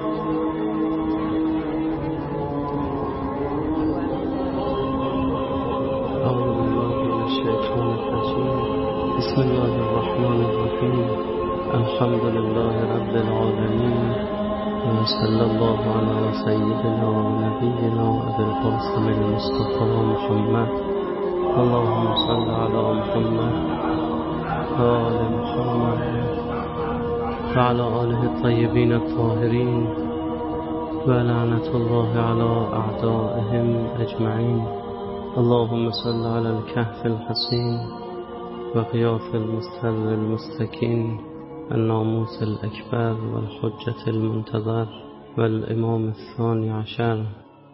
بسم الله الرحمن الرحیم. الحمد لله رب العالمین و صلی الله علی سیدنا و نبینا ابی القاسم المصطفى محمد. اللهم صل علی محمد و آل محمد و علی آله الطیبین الطاهرین و لعنة الله علی اعدائهم اجمعین. اللهم صل علی الكهف الحصین و غیاث المستر المستکین، الناموس الأكبر والحجة المنتظر والإمام الثاني عشر.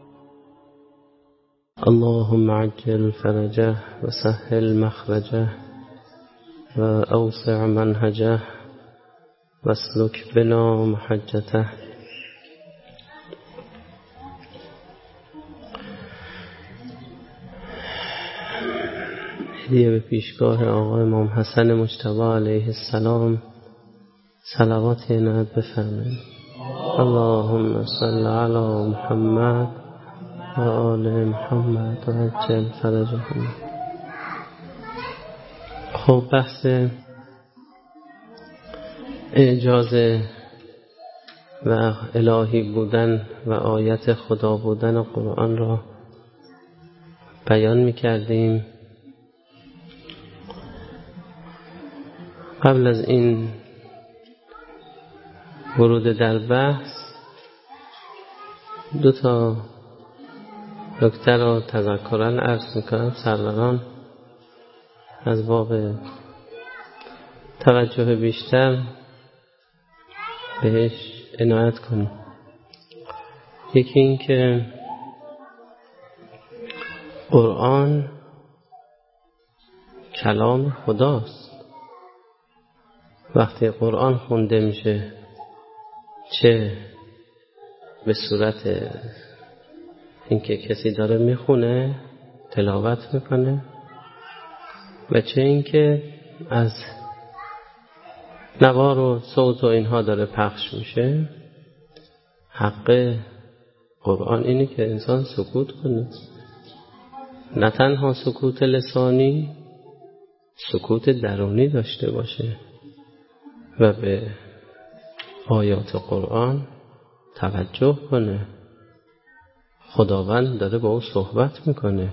اللهم عجل فرجه وسهل مخرجه وأوسع منهجه واسلك بنا محجته. هدیه به پیشگاه آقا امام حسن مجتبی علیه السلام صلوات عنایت بفرمایید. اللهم صل علی محمد و آل محمد و عجل فرجهم. خب بحث اعجاز و الهی بودن و آیت خدا بودن قرآن را بیان می‌کردیم. قبل از این ورود در بحث دو تا نکته را تذکراً عرض می‌کنم سروران از باب توجه بیشتر بهش عنایت کنیم. یکی این که قرآن کلام خداست. وقتی قرآن خونده میشه چه به صورت اینکه کسی داره میخونه تلاوت میکنه و چه اینکه از نوار و صوت و اینها داره پخش میشه، حق قرآن اینه که انسان سکوت کنه، نه تنها سکوت لسانی، سکوت درونی داشته باشه و به آیات قرآن توجه کنه. خداوند داره با او صحبت میکنه،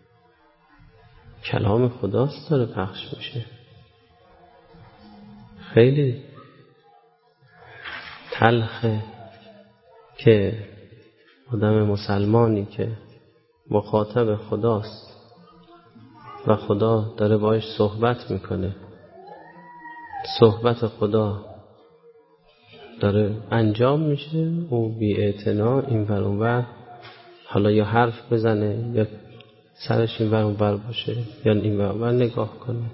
کلام خداست داره پخش میشه. خیلی تلخه که آدم مسلمانی که مخاطب خداست و خدا داره باهاش صحبت میکنه، صحبت خدا داره انجام میشه، او بی اعتنا این ور اون ور، حالا یا حرف بزنه یا سرش این ور اون ور باشه یا این ور اون ور نگاه کنه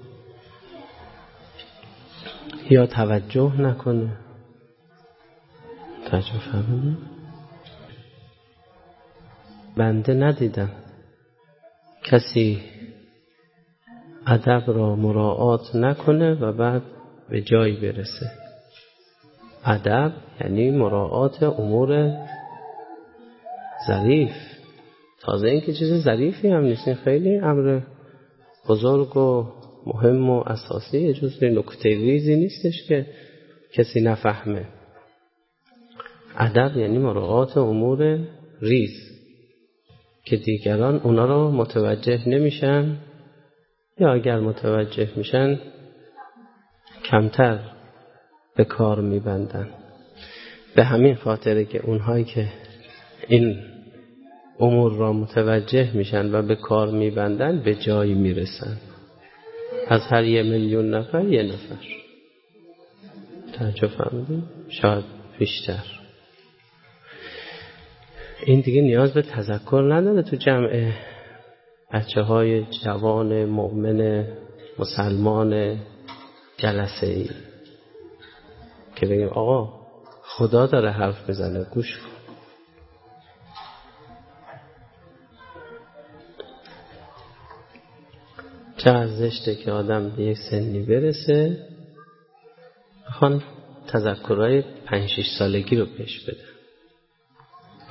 یا توجه نکنه. توجه فهمیدی؟ بنده ندیدم کسی ادب را مراعات نکنه و بعد به جایی برسه. ادب یعنی مراعات امور ظریف. تازه این که چیز ظریفی هم نیست، خیلی امر بزرگ و مهم و اساسی، جز نکته ریزی نیستش که کسی نفهمه. ادب یعنی مراعات امور ریز که دیگران اونا رو متوجه نمیشن یا اگر متوجه میشن کمتر به کار میبندن. به همین خاطره که اونهایی که این امور را متوجه میشن و به کار میبندن به جایی میرسن. از هر 1,000,000 نفر 1 نفر. توجه فهمیدین؟ شاید بیشتر. این دیگه نیاز به تذکر نداره تو جمع بچه‌های جوان مؤمن مسلمان جلسه ای که بگیم آقا خدا داره حرف بزنه، گوش کن. چه زشته که آدم به یک سنی برسه بخوان تذکرهای 5-6 سالگی رو پیش بده.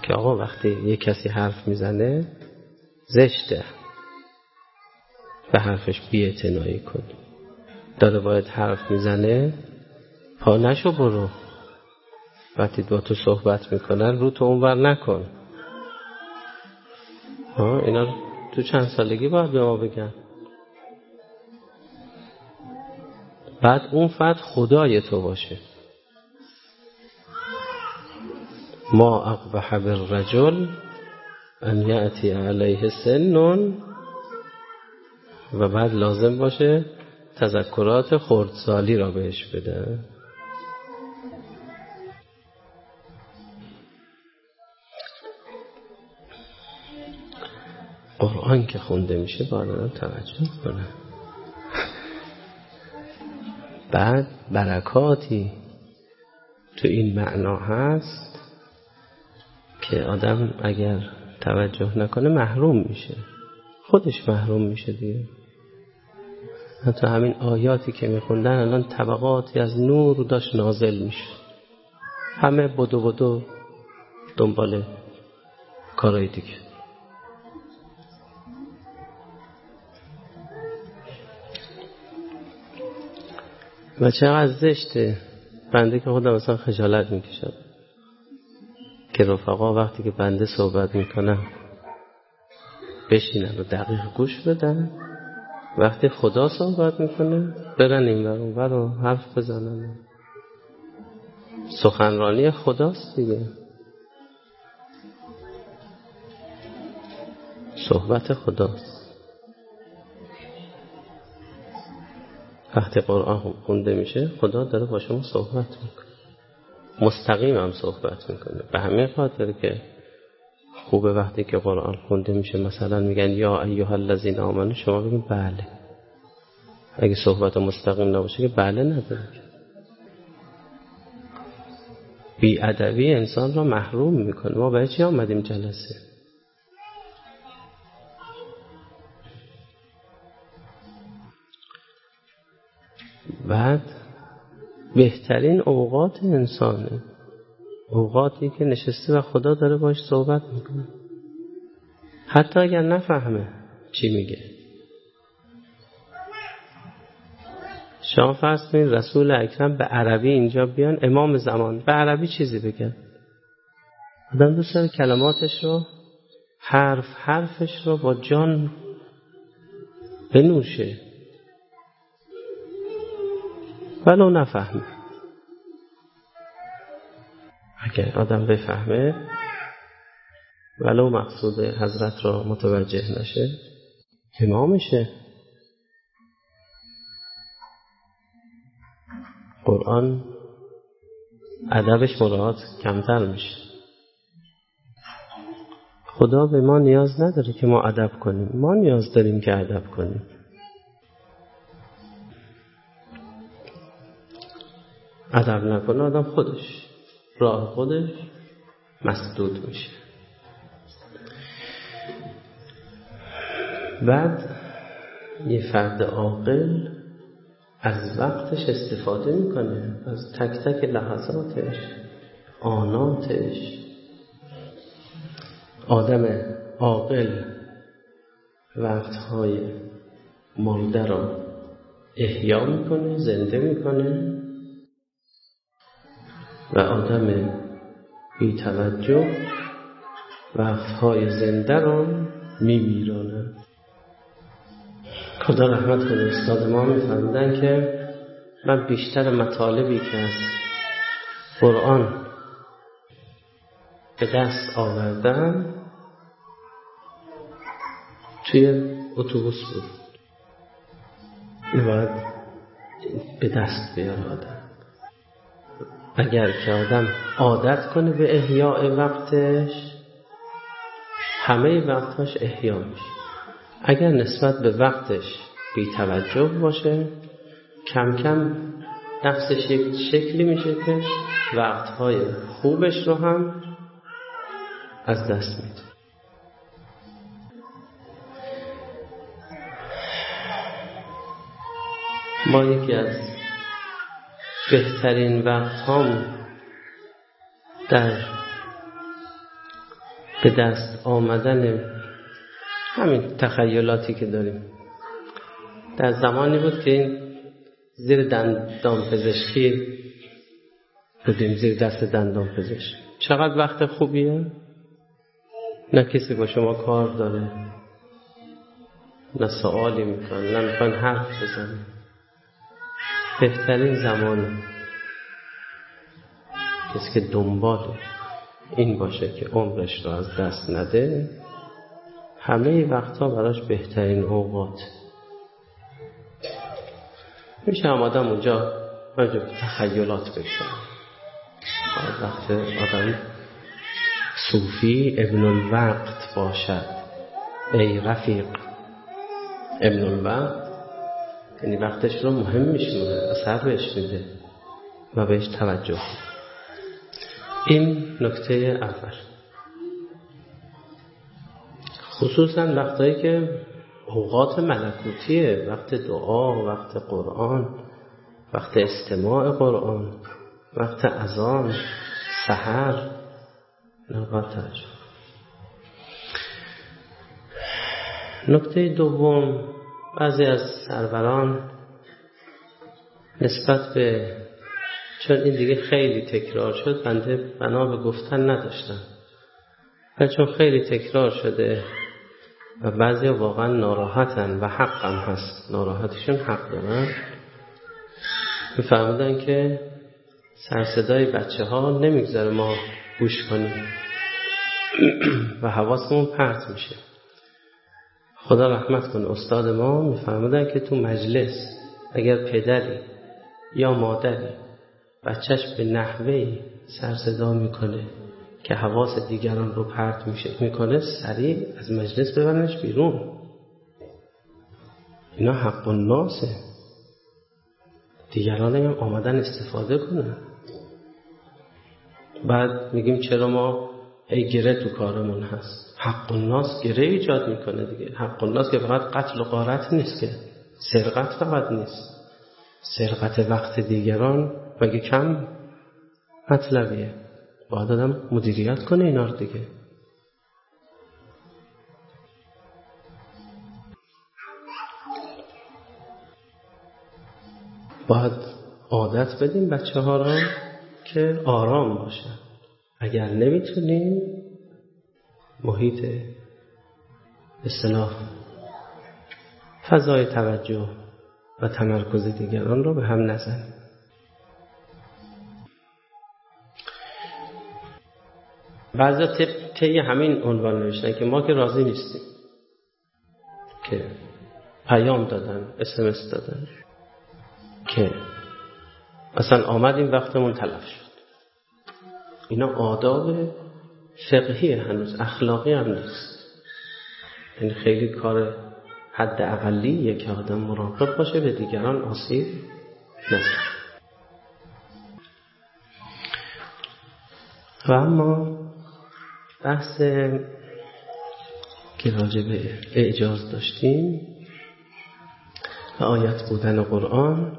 که آقا وقتی یک کسی حرف میزنه زشته به حرفش بی‌اعتنایی کن. داره باید حرف میزنه پا نشو برو. وقتی با تو صحبت میکنن رو تو اونور نکن. اینا تو چند سالگی باید به ما بگن. بعد اون فرد خدای تو باشه. ما اقبح بالرجل ان یأتی علیه سن و بعد لازم باشه تذکرات خردسالی را بهش بده. قرآن که خونده میشه باید آدم توجه کنه. بعد برکاتی تو این معنا هست که آدم اگر توجه نکنه محروم میشه، خودش محروم میشه دیگه. حتی همین آیاتی که میخوندن الان طبقاتی از نور داشت نازل میشه، همه بدو دنبال کارهای دیگه. و چقدر زشته بنده که خودم مثلا خجالت میکشم که رفقا وقتی که بنده صحبت میکنم بشینن و دقیق گوش بدن، وقتی خدا صحبت میکنه برن این ور اون ور رو حرف بزنن. سخنرانی خداست دیگه، صحبت خداست. وقتی قرآن خونده میشه خدا داره با شما صحبت میکنه، مستقیم هم صحبت میکنه. به همین خاطر که خوبه وقتی که قرآن خونده میشه مثلا میگن یا ایها الذین آمنو، شما بگین بله. اگه صحبت مستقیم نباشه که بله نداره. بی‌ادبی انسان را محروم میکنه. ما برای چی آمدیم جلسه؟ بعد بهترین اوقات انسانه اوقاتی که نشسته و خدا داره باش صحبت میکنه، حتی اگر نفهمه چی میگه. شما فرض کنید رسول اکرم به عربی اینجا بیان، امام زمان به عربی چیزی بگن، آدم دوست داره کلماتش رو حرفش رو با جان بنوشه، ولو نفهمه. اگر آدم بفهمه ولو مقصود حضرت را متوجه نشه امامشه. قرآن ادبش مراعات کمتر میشه. خدا به ما نیاز نداره که ما ادب کنیم، ما نیاز داریم که ادب کنیم. ادب نکنه آدم خودش راه خودش مسدود میشه. بعد یه فرد عاقل از وقتش استفاده میکنه، از تک تک لحظاتش، آناتش. آدم عاقل وقتهای مرده را احیا میکنه، زنده میکنه، و آدم بی توجه وقتهای زنده را میمیرانه. خدا رحمت کنه استاد ما میفرمودن که من بیشتر مطالبی که از قرآن به دست آوردم توی اتوبوس بود. این باید به دست بیاره آدم. اگر که آدم عادت کنه به احیاء وقتش، همه وقتاش احیا میشه. اگر نسبت به وقتش بی توجه باشه، کم کم نفسش یک شکلی میشه که وقتهای خوبش رو هم از دست میده. ما یکی از بهترین وقت هم در به دست آمدن همین تخیلاتی که داریم. در زمانی بود که این زیر دندان پزشکی بودیم، زیر دست دندان پزشک. چقدر وقت خوبیه؟ نه کسی با شما کار داره، نه سوالی میکنن، نه میخوان حرف بزنن. بهترین زمان کسی که دنبال این باشه که عمرش رو از دست نده، همه وقتها براش بهترین اوقات. میشه هم آدم اونجا تخیلات بکنه. وقت آدم صوفی ابن الوقت باشد. ای رفیق، ابن الوقت یعنی وقتش رو مهم میشونه، اثر بهش میده و بهش توجه. این نکته اول. خصوصا وقتایی که اوقات ملکوتیه، وقت دعا، وقت قرآن، وقت استماع قرآن، وقت اذان، سحر، نقاط توجه. نکته دوم، بعضی از سروران نسبت به، چون این دیگه خیلی تکرار شد، بنده بنا به گفتن نداشتم، ولی چون خیلی تکرار شده و بعضی واقعا ناراحتن و حق هم هست، ناراحتشون حق دارن، میفهمیدن که سرصدای بچه ها نمیگذاره ما گوش کنیم و حواسمون پرت میشه. خدا رحمت کنه استاد ما میفهمیدن که تو مجلس اگر پدری یا مادری بچهش به نحوهی سرصدا میکنه که حواس دیگران رو پرت میکنه، سریع از مجلس ببرنش بیرون. اینا حق الناسه، دیگران هم آمدن استفاده کنن. بعد میگیم چرا ما گره تو کارمون هست. حق الناس گره ایجاد میکنه دیگه. حق الناس که فقط قتل و غارت نیست، که سرقت فقط نیست. سرقت وقت دیگران مگه کم مطلبیه؟ باید آدم مدیریت کنه اینا رو دیگه. باید عادت بدیم بچه ها را که آرام باشن. اگر نمیتونیم محیط به اصطلاح فضای توجه و تمرکز دیگران رو به هم نزنیم. بعضی طی همین عنوان نوشتن که ما که راضی نیستیم، که پیام دادن، SMS دادن که اصلا آمدیم وقتمون تلف شد. اینا آداب فقهی، هنوز اخلاقی هم نیست. یعنی خیلی کار حد اقلیه که آدم مراقب باشه به دیگران آسیب نزنه. و اما بحث که راجع به اعجاز داشتیم و آیت بودن قرآن،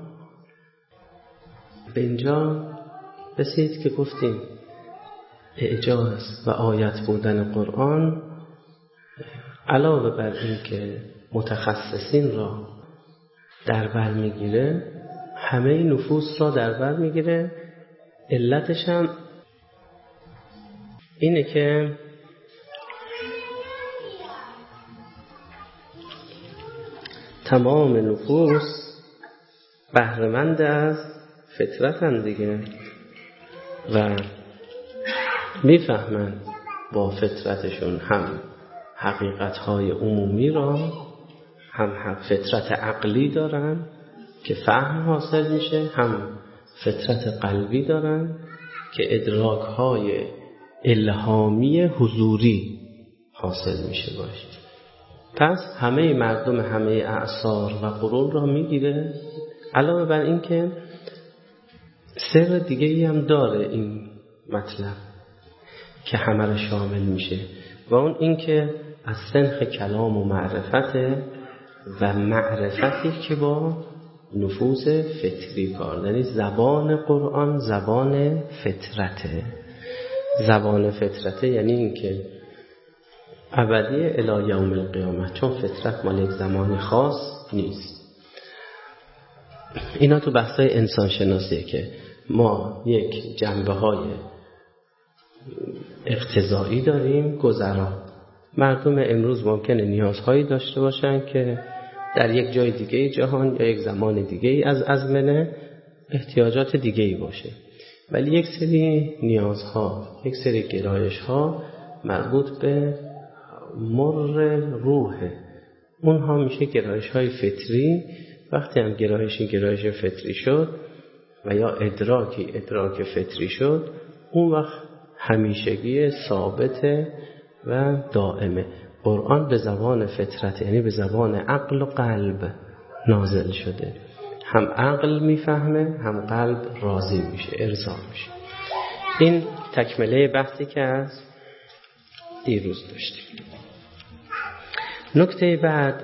به اینجا رسید که گفتیم اعجاز و آیت بودن قرآن علاوه بر این که متخصصین را در بر میگیره، همه نفوس را در بر میگیره. علتش هم اینه که تمام نفوس بهره‌مند از فطرتن دیگه و میفهمن با فطرتشون هم حقیقت‌های عمومی را، هم فطرت عقلی دارن که فهم حاصل میشه، هم فطرت قلبی دارن که ادراک‌های الهامی حضوری حاصل میشه باشه. پس همه مردم همه اعصار و قرون را میگیره. علاوه بر این که سر دیگه ای هم داره این مطلب که همه را شامل میشه، و اون این که از سنخ کلام و معرفته و معرفتی که با نفوذ فطری کار، یعنی زبان قرآن زبان فطرته. زبان فطرته یعنی این که ابدی الی یوم القیامه، چون فطرت مال یک زمان خاص نیست. اینا تو بحثای انسان شناسیه که ما یک جنبه‌های اقتضایی داریم گذرا. مردم امروز ممکنه نیازهایی داشته باشن که در یک جای دیگه جهان یا یک زمان دیگه از ازمنه احتیاجات دیگه‌ای باشه، ولی یک سری نیازها، یک سری گرایش‌ها مربوط به مر روحه، اونها میشه گرایش‌های فطری. وقتی هم گرایش فطری شد و یا ادراک فطری شد، اون وقت همیشگی ثابته و دائمه. قرآن به زبان فطرت، یعنی به زبان عقل و قلب نازل شده. هم عقل میفهمه، هم قلب راضی میشه، ارضا میشه. این تکمله بحثی که از دیروز داشتیم. نکته بعد،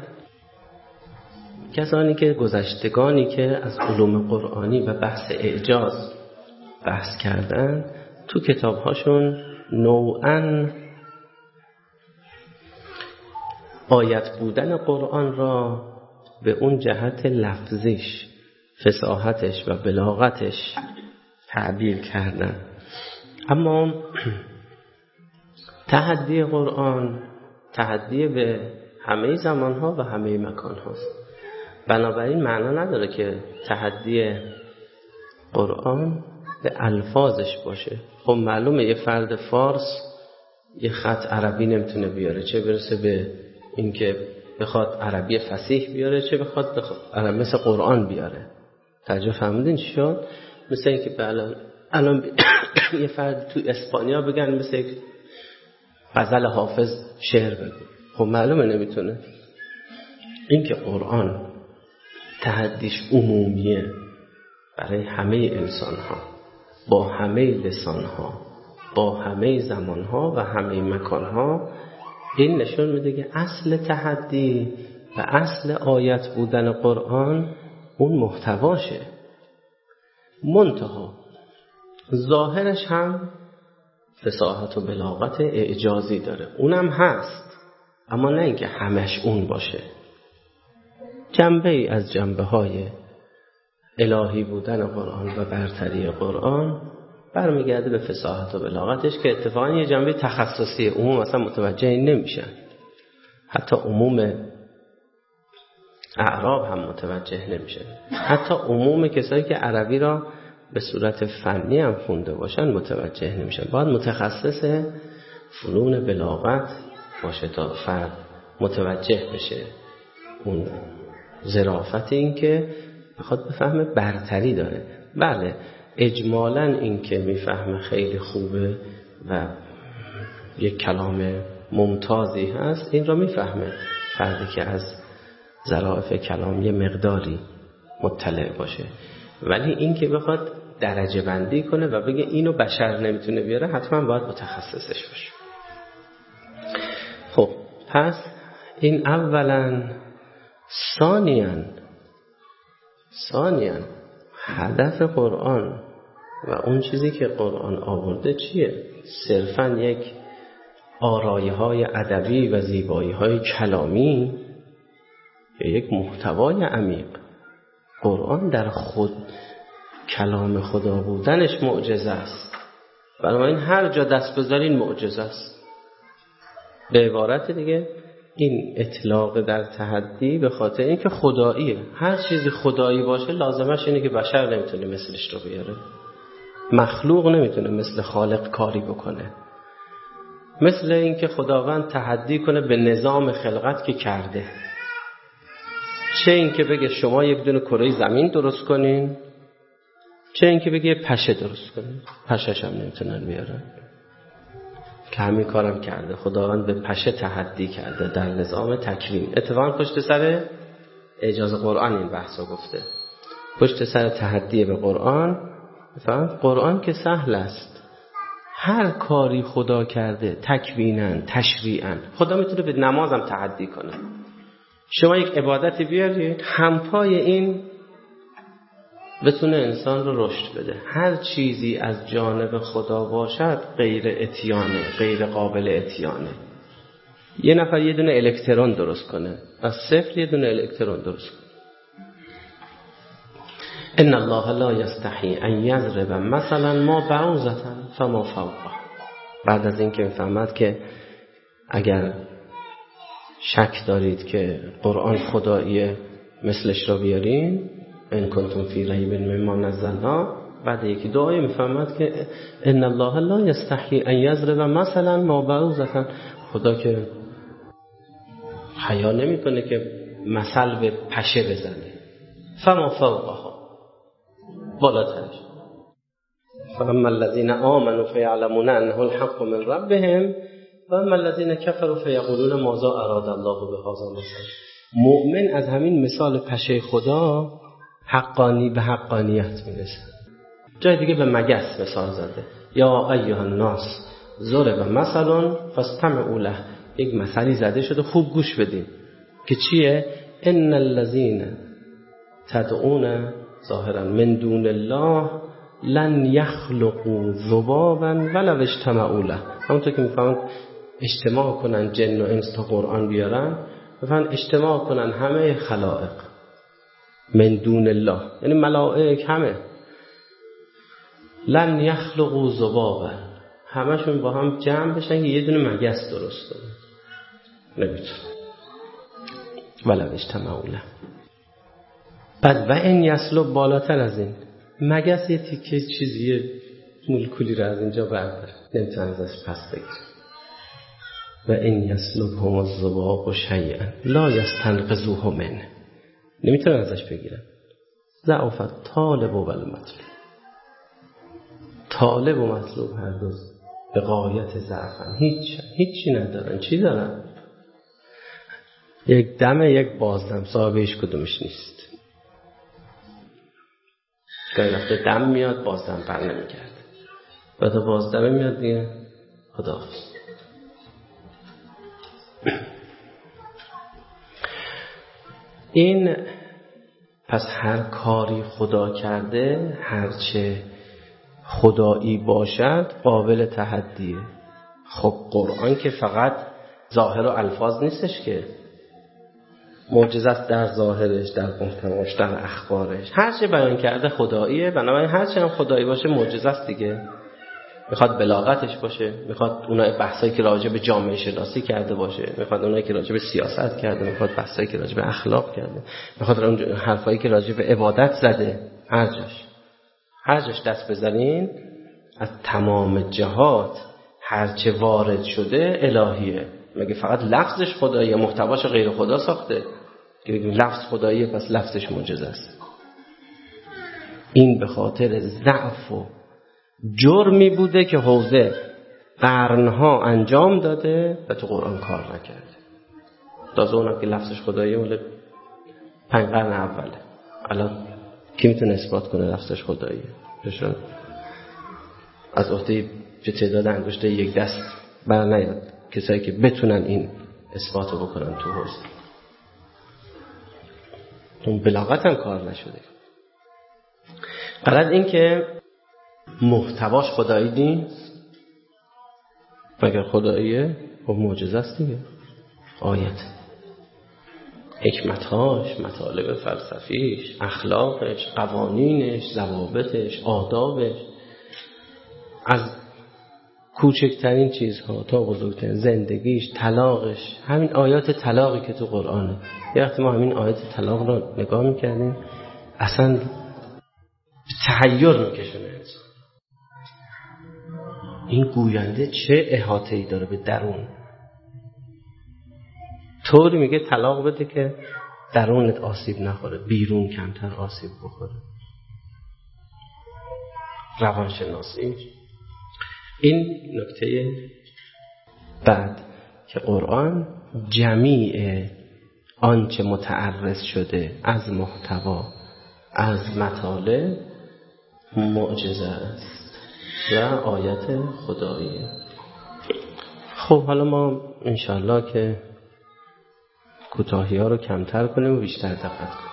کسانی که گذشتگانی که از علوم قرآنی و بحث اعجاز بحث کردن، تو کتابهاشون نوعاً آیت بودن قرآن را به اون جهت لفظیش، فصاحتش و بلاغتش تعبیر کردن. اما تحدی قرآن تحدی به همه زمانها و همه مکانهاست. بنابراین معنا نداره که تحدی قرآن به الفاظش باشه. خب معلومه یه فرد فارس یه خط عربی نمیتونه بیاره، چه برسه به اینکه بخواد عربی فصیح بیاره، چه بخواد مثل قرآن بیاره. توجه فهمیدین چی شد؟ مثل اینکه الان یه فرد تو اسپانیا بگن مثل یک غزل حافظ شعر بگو، خب معلومه نمیتونه. این که قرآن تحدیش عمومیه برای همه انسان‌ها، با همه لسان‌ها، با همه زمان‌ها و همه مکان‌ها، این نشون میده که اصل تحدی و اصل آیت بودن قرآن اون محتواشه. منتها ظاهرش هم فصاحت و بلاغت اعجازی داره، اونم هست، اما نه اینکه همش اون باشه. جنبه ای از جنبه های الهی بودن قرآن و برتری قرآن برمیگرده به فصاحت و بلاغتش که اتفاقا یه جنبه تخصصی عموم اصلا متوجه نمیشن. حتی عموم اعراب هم متوجه نمیشن. حتی عموم کسایی که عربی را به صورت فنی هم خونده باشن متوجه نمیشن. باید متخصص فنون بلاغت باشه تا فرد متوجه بشه اون ظرافت، این که بخواد بفهمه برتری داره. بله اجمالاً این که میفهمه خیلی خوبه و یک کلام ممتازی هست، این را میفهمه فردی که از ظرافت کلام یه مقداری مطلع باشه. ولی این که بخواد درجه بندی کنه و بگه اینو بشر نمیتونه بیاره، حتما باید متخصصش باشه. خب پس این اولاً. ثانیاً هدف قرآن و اون چیزی که قرآن آورده چیه؟ صرفاً یک آرایه‌های ادبی و زیبایی‌های کلامی یا یک محتوای عمیق؟ قرآن در خود کلام خدا بودنش معجزه است. بنابراین هر جا دست بذارین معجزه است. به عبارت دیگه این اطلاق در تحدی به خاطر اینکه خداییه. هر چیزی خدایی باشه لازمش اینه که بشر نمیتونه مثلش رو بیاره. مخلوق نمیتونه مثل خالق کاری بکنه. مثل اینکه خداوند تحدی کنه به نظام خلقت که کرده. چه اینکه بگه شما یک دونه کره زمین درست کنین، چه اینکه بگه پشه درست کنین. پشه‌ش هم نمیتونن بیارن. که همین کارم کرده. خداوند به پشه تحدی کرده در نظام تکوین. اتفاقا پشت سر اعجاز قرآن این بحثو گفته. پشت سر تحدی به قرآن، قرآن که سهل است. هر کاری خدا کرده تکویناً، تشریعاً. خدا میتونه به نمازم تحدی کنه. شما یک عبادتی بیارید، همپای این بتونه انسان رو رشد بده. هر چیزی از جانب خدا باشد غیر اتیانه، غیر قابل اتیانه. یه نفر یه دونه الکترون درست کنه، از صفر یه دونه الکترون درست کنه. ان الله لا یستحی ان یضرب مثلا ما بعوضة فما فوقها. بعد از این که میفهمد که اگر شک دارید که قرآن خداییه مثلش را بیارین، ان کنتم فی ریب مما نزلنا، بعد یکی دعای میفهمد که ان الله لا یستحی ان یضرب مثلا ما بعوضة، خدا که حیا نمیکنه که مثل به پشه بزنه. فما فوقها، بالاترش. فاما الذین آمنوا فیعلمون انه الحق من ربهم و اما الذین کفروا فیقولون ماذا اراد الله بهذا مثلا. مؤمن از همین مثال پشه خدا به حقانیت میرسه. جای دیگه به مگس مثال زده، یا ایها الناس ضرب مثل فاستمعوا له. یک مثلی زده شده، خوب گوش بدین که چیه؟ ان الذین تدعون ظاهرا من دون الله لن یخلقوا ذبابا ولو اجتمعوا له. همونطور که میفهمن اجتماع کنن جن و انس تا قرآن بیارن، میفهمن اجتماع کنن همه خلائق من دون الله، یعنی ملائک همه، لن یخلقوا ذبابا، همشون با هم جمع بشن که یه دونه مگس درست کنن، نمیتونه. ولو اجتمعوا له. بعد و این یسلب، بالاتر از این، مگس یه تیکه چیزی مولکولی رو از اینجا برداره، نمیتونه ازش پس بگیره. و این یسلب هم الذباب و شیئا لا یستنقذوه منه، نمیتونه ازش بگیرن. ضعف طالب و المطلوب. طالب و مطلوب هر دو به غایت ضعفن، هیچی ندارن. چی دارن؟ یک دمه یک بازدم، صاحب هیچ کدومش نیست. گاهی وقت دم میاد بازدم بر نمیگرده، بعد بازدم میاد دیگه خداحافظ. این پس هر کاری خدا کرده، هرچه خدایی باشد قابل تحدیه. خب قرآن که فقط ظاهر و الفاظ نیستش که، معجزه است در ظاهرش، در محتواش، در اخبارش. هر چه بیان کرده خداییه، بنابراین هر چه هم خدایی باشه معجزه است دیگه. میخواد بلاغتش باشه، میخواد اونای بحثایی که راجع به جامعه شناسی کرده باشه، میخواد اونایی که راجع به سیاست کرده، میخواد بحثایی که راجع به اخلاق کرده، میخواد اون حرفایی که راجع به عبادت زده. هر جاش دست بزنین از تمام جهات هر چه وارد شده الهیه. مگه فقط لفظش خداییه، محتواش غیر خدا ساخته؟ که بگیم لفظ خداییه پس لفظش معجزه است. این به خاطر ضعف و جرمی بوده که حوزه قرنها انجام داده و تو قرآن کار نکرده. تازه اونم که لفظش خداییه مال 5 قرن اوله. الان کی میتونه اثبات کنه لفظش خداییه؟ چون از عهده به تعداد انگشت یک دست بر نیاد کسایی که بتونن این اثباتو بکنن تو حوزه. اون بلاغت هم کار نشده. غلط این که محتواش خدایی نیست. مگر خداییه؟ خب معجزه است دیگه. آیت حکمتهاش، مطالب فلسفیش، اخلاقش، قوانینش، ضوابطش، آدابش، از کوچکترین چیزها تا بزرگترین، زندگیش، طلاقش، همین آیات طلاقی که تو قرآنه. یه وقتی ما همین آیات طلاق رو نگاه میکردیم اصلا تحیر میکشونه انسان. این گوینده چه احاطه‌ای داره به درون. طوری میگه طلاق بده که درونت آسیب نخوره، بیرون کمتر آسیب بخوره. روانشناسی. این نکته بعد که قرآن جمیع آنچه متعرض شده از محتوا، از مطالب، معجزه است و آیت خداییه. خب حالا ما انشالله که کوتاهی ها رو کمتر کنیم و بیشتر دقت کنیم.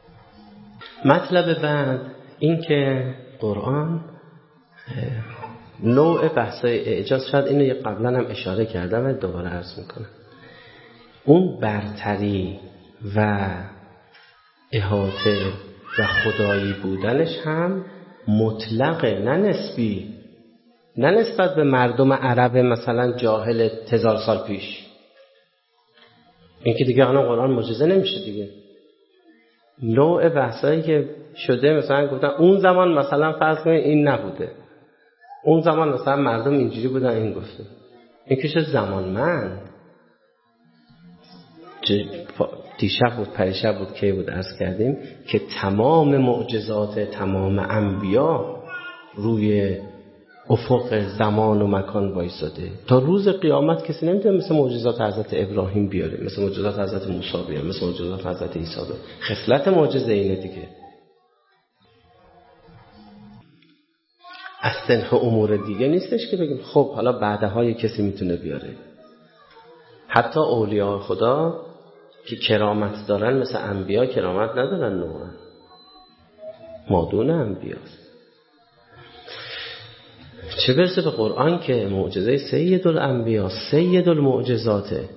مطلب بعد این که قرآن نوع بحثای اعجاز، شاید اینو قبلا هم اشاره کردم و دوباره عرض میکنم، اون برتری و احاطه و خدایی بودنش هم مطلقه، نه نسبی، نه نسبت به مردم عرب مثلا جاهل 1000 سال پیش. این که دیگه الان قرآن معجزه نمیشه دیگه. نوع بحثایی که شده مثلا گفتن اون زمان مثلا فرض کنید این نبوده، اون زمان مثلا مردم اینجوری بودن این گفته، این که شد زمانمند. دیشب بود پریشب بود که بود عرض کردیم که تمام معجزات تمام انبیا روی افق زمان و مکان وایساده. تا روز قیامت کسی نمیتونه مثل معجزات حضرت ابراهیم بیاره، مثل معجزات حضرت موسی بیاره، مثل معجزات حضرت عیسی بیاره. خصلت معجزه اینه دیگه. از تنها امور دیگه نیستش که بگیم خب حالا بعدها کسی میتونه بیاره. حتی اولیاء خدا که کرامت دارن مثل انبیا کرامت ندارن، نوعا مادون انبیاست. چه برسه به قرآن که معجزه سید الانبیا سید المعجزاته.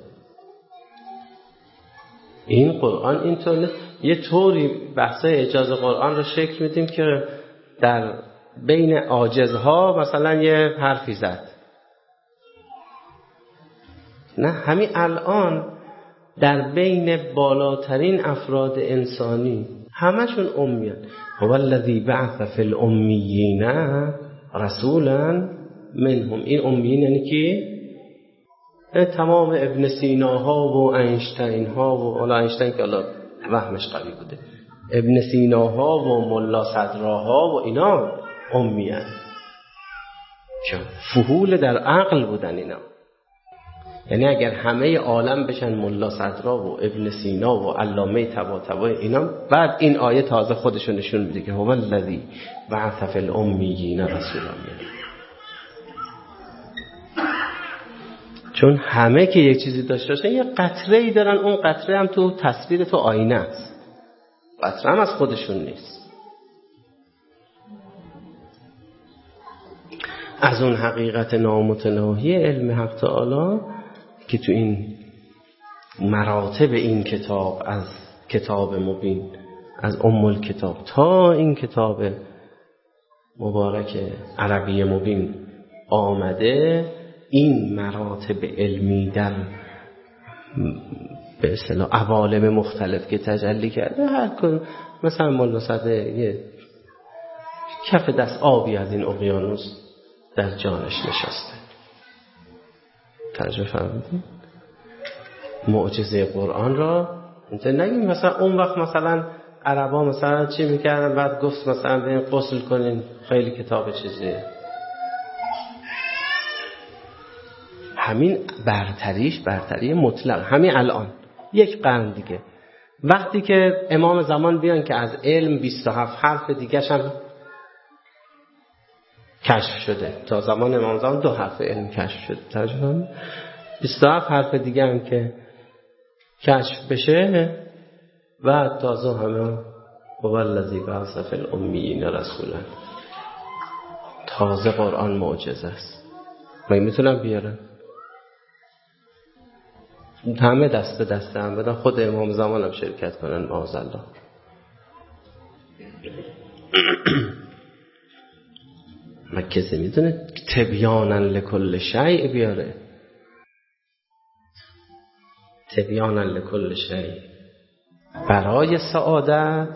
این قرآن اینطور یه طوری بحث اعجاز قرآن رو شکل میدیم که در بین عاجزها مثلا یه حرفی زد. نه، همین الان در بین بالاترین افراد انسانی همشون امیان. هو الذی بعث فی الامیین رسولا منهم. این امیین یعنی که تمام ابن سیناها و اینشتین ها و حالا اینشتین که حالا وهمش قوی بوده، ابن سیناها و ملا صدراها و اینا امیان که فحول در عقل بودن اینا. یعنی اگر همه عالم بشن ملا صدرا و ابن سینا و علامه طباطبایی اینا، بعد این آیه تازه خودشون نشون میده که هو الذی بعث فی الامیین رسولا. چون همه که یک چیزی داشته باشن یه قطره‌ای دارن، اون قطره هم تو تصویر تو آینه است، قطره هم از خودشون نیست. از اون حقیقت نامتناهی علم حق تعالی که تو این مراتب این کتاب، از کتاب مبین، از ام الکتاب تا این کتاب مبارک عربی مبین آمده، این مراتب علمی در به اصطلاح عوالم مختلف که تجلی کرده، هر کن مثلا مولا صدر یه کف دست آبی از این اقیانوس در جانش نشسته. توجه فرمودید؟ معجزه قرآن را نگیم مثلا اون وقت مثلا عربا مثلا چی میکردن، بعد گفت مثلا برین غسل کنین، خیلی کتاب چیزیه. همین برتری مطلق. همین الان یک قرن دیگه وقتی که امام زمان بیان که از علم 27 حرف دیگه هم کشف شده، تا زمان امام زمان 2 حرف علم کشف شده، ترجمه 27 حرف دیگه هم که کشف بشه و تازه همه هو الذی بعث فی الامیین رسولا. تازه قرآن معجزه است. من میتونم بیارم همه دست به دست هم بدن، خود امام زمان هم شرکت کنن معاذالله. ما کسی میتونه تبیانا لکل شیء بیاره، تبیانا لکل شیء برای سعادت،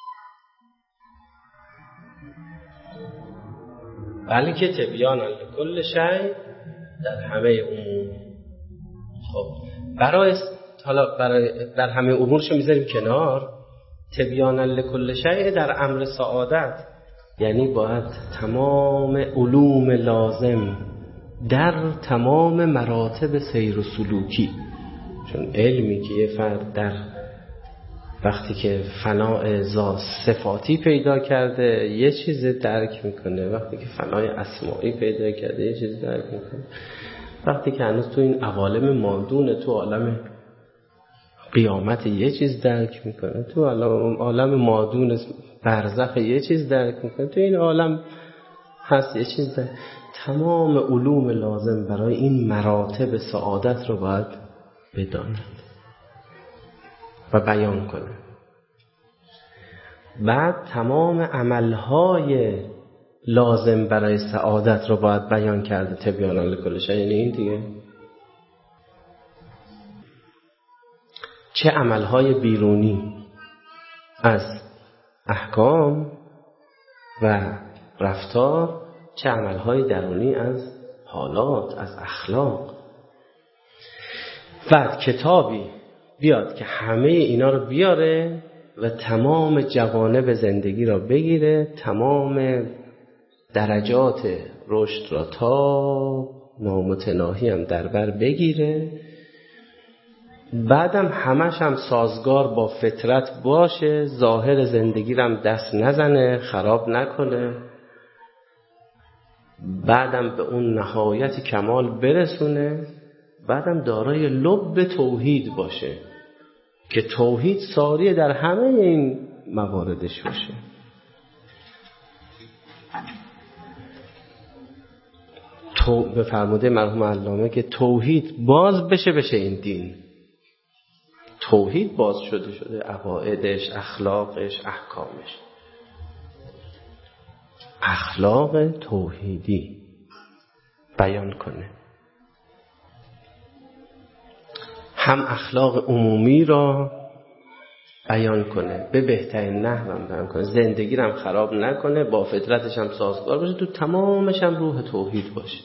بلکه تبیانا لکل شیء در همه امور. خب برای در همه امورشو میذاریم کنار. تبیانا لکل شیء در امر سعادت یعنی باید تمام علوم لازم در تمام مراتب سیر و سلوکی، چون علمی که یه فرد در وقتی که فناء صفاتی پیدا کرده یه چیز درک میکنه، وقتی که فنای اسماعی پیدا کرده یه چیز درک میکنه، وقتی که هنوز تو این عوالم مادون تو عالم قیامت یه چیز درک میکنه، تو عالم مادون برزخ یه چیز درک میکنه، تو این عالم هست یه چیز ده. تمام علوم لازم برای این مراتب سعادت رو باید بداند و بیان کنه. بعد تمام عملهای لازم برای سعادت رو باید بیان کرده تبیانا لکل شیء. یعنی این دیگه چه عملهای بیرونی از احکام و رفتار، چه عملهای درونی از حالات، از اخلاق. بعد کتابی بیاد که همه اینا رو بیاره و تمام جوانب زندگی را بگیره، تمام درجات رشد را تا نامتناهی هم در بر بگیره، بعدم همش هم سازگار با فطرت باشه، ظاهر زندگی رو هم دست نزنه، خراب نکنه، بعدم به اون نهایت کمال برسونه، بعدم دارای لب توحید باشه که توحید ساری در همه این مواردش باشه. به فرموده مرحوم علامه که توحید باز بشه این دین. توحید باز شده عقایدش، اخلاقش، احکامش. اخلاق توحیدی بیان کنه، هم اخلاق عمومی را بیان کنه، به بهترین نحو هم بیان کنه، زندگی رو هم خراب نکنه، با فطرتش هم سازگار باشه، تو تمامش هم روح توحید باشه.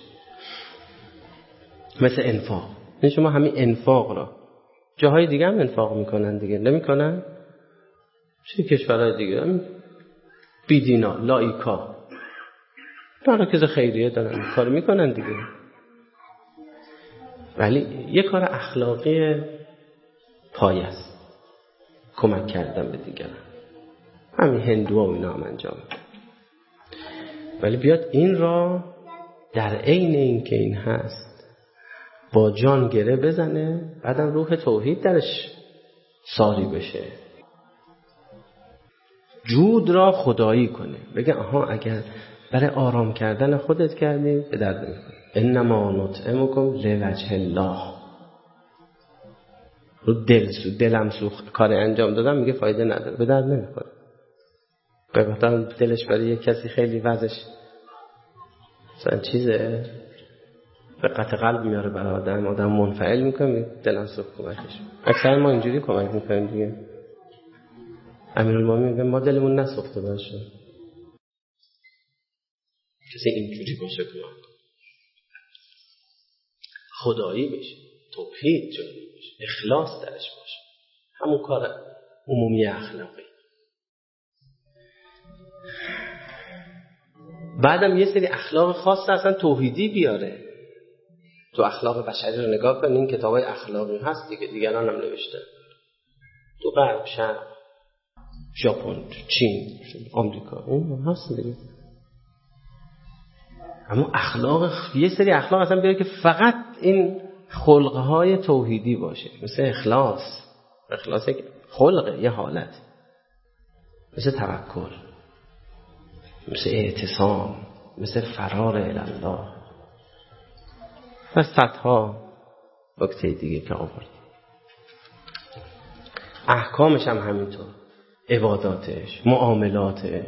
مثل انفاق. این شما همین انفاق را جاهای دیگه هم انفاق میکنن دیگه، نمیکنن؟ چه کشورهای دیگه هم بیدینا، لایکا، مراکز خیریه دارن کار میکنن دیگه. ولی یه کار اخلاقی پایه است، کمک کردن به دیگران. همین هندوها و اینا هم انجام میدن. ولی بیاد این را در عین این که این هست با جان گره بزنه، بعدم روح توحید درش ساری بشه، جود را خدایی کنه، بگه آها اگر برای آرام کردن خودت کردی به درد نمیخوره. انما نطعمکم لوجه الله. رو دلم سوخت کار انجام دادم میگه فایده نداره، به درد نمیخوره. بگفتم دلش برای یک کسی خیلی وضعش مثلا چیزه، به قطع قلب میاره برای آدم منفعل میکنه، دلم سوخت کمکش. اکثر ما اینجوری کمک میکنیم دیگه. امیرالمومنین میگه ما دلمون نسوخته باشه، کسی اینجوری باشه کمک خدایی بشه، توحید جاری بشه، اخلاص درش باشه، همون کار عمومی اخلاقی. بعدم یه سری اخلاق خاص اصلا توحیدی بیاره. تو اخلاق بشری رو نگاه کنین، کتابای اخلاقی هست دیگه، دیگران هم نوشته، تو غرب، شرق، ژاپن، چین، آمریکا، این هست دیگه. اما اخلاق، یه سری اخلاق اصلا بیاره که فقط این خلقهای توحیدی باشه، مثل اخلاص یک خلقه، یه حالت، مثل توکل، مثل اعتصام، مثل فرار الله و صدها نکته دیگه که آورد. احکامش هم همینطور، عباداتش، معاملاتش،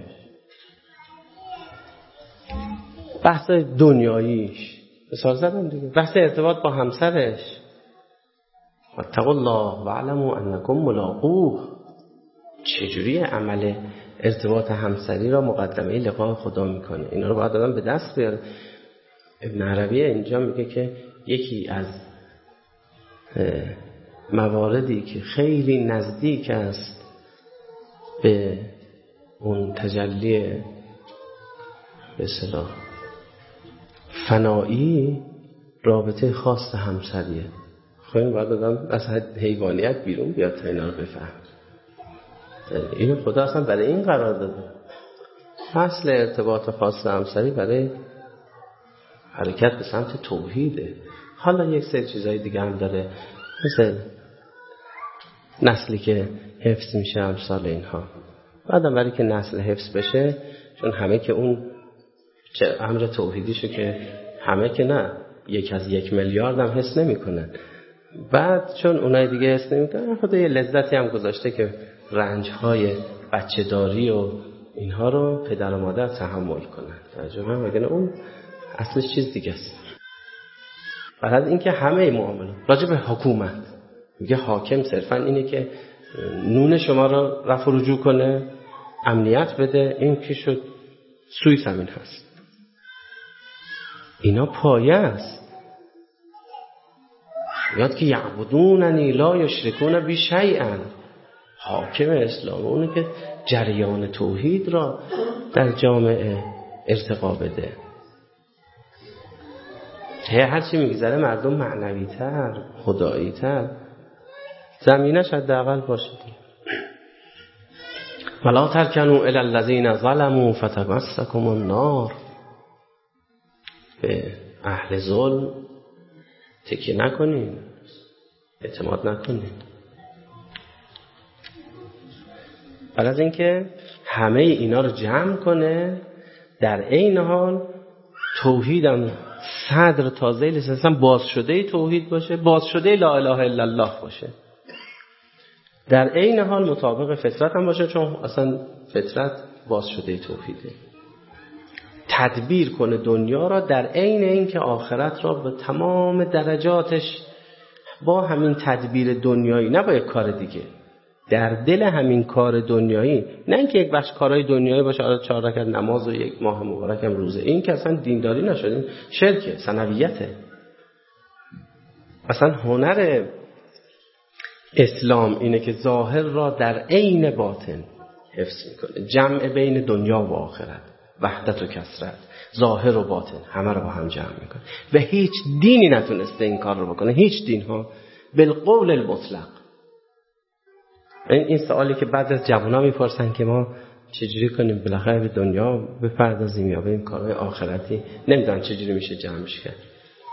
بحث دنیاییش، مثال زدم دیگه، بحث ارتباط با همسرش، واتقوا الله واعلموا انکم ملاقوه. چجوری عمل ارتباط همسری را مقدمه لقاء خدا میکنه؟ اینا رو باید آدم به دست بیاره. ابن عربی اینجا میگه که یکی از مواردی که خیلی نزدیک است به اون تجلی به اصطلاح فنایی، رابطه خاص همسریه. خیلی باید آدم از حیوانیت بیرون بیاد تا اینا رو بفهم. اینو خدا اصلا برای این قرار داده. اصل ارتباط خاص همسری برای حرکت به سمت توحیده. حالا یک سری چیزای دیگه هم داره، مثل نسلی که حفظ میشه، امثال اینها. بعدم برای که نسل حفظ بشه، چون همه که اون چه امر توحیدیشو که همه که نه، 1 از 1 میلیارد هم حس نمیکنن. بعد چون اونای دیگه حس نمیکنن، خدا یه لذتی هم گذاشته که رنج‌های بچه‌داری و اینها رو پدر و مادر تحمل کنن. توجه کنن، وگرنه اون اصلش چیز دیگه است. بعد اینکه همه معاملات راجع به حکومت میگه حاکم صرفا اینه که نون شما رو رفع و رجوع کنه، امنیت بده، این که شد سوی زمین هست. اینا پایه است. یاد که یعبدوننی لا یشرکون بی شیئا. حاکم اسلام اونه که جریان توحید را در جامعه ارتقا بده. هرچی میگذره مردم معنوی تر، خدایی تر، زمینش حداقل باشه. ولا ترکنوا الی الذین ظلموا فتمسکم النار. به اهل ظلم تکیه نکنین، اعتماد نکنین. بعد از اینکه همه اینا رو جمع کنه، در عین حال توحیدم صدر تازه لسان باز شده توحید باشه، باز شده لا اله الا الله باشه، در عین حال مطابق فطرت هم باشه، چون اصلا فطرت باز شده توحیده. تدبیر کنه دنیا را در عین اینکه آخرت را به تمام درجاتش با همین تدبیر دنیایی، نه با یک کار دیگه، در دل همین کار دنیایی، نه اینکه یک بخش کارهای دنیایی باشه، 4 رکعت نماز و 1 ماه مبارک هم روزه، این که اصلا دینداری نشد، این شرکه، ثانویته. اصلا هنر اسلام اینه که ظاهر را در عین باطن حفظ میکنه، جمع بین دنیا و آخرت، وحدت و کثرت، ظاهر و باطن همه رو با هم جمع میکنه. و هیچ دینی نتونسته این کار رو بکنه، هیچ دین ها، بالقول المطلق. این سوالی که بعد از جوونا میپرسن که ما چجوری کنیم بالاخره به دنیا بپردازیم یا به این کارهای آخرتی، نمیدونن چجوری میشه جمعش کرد.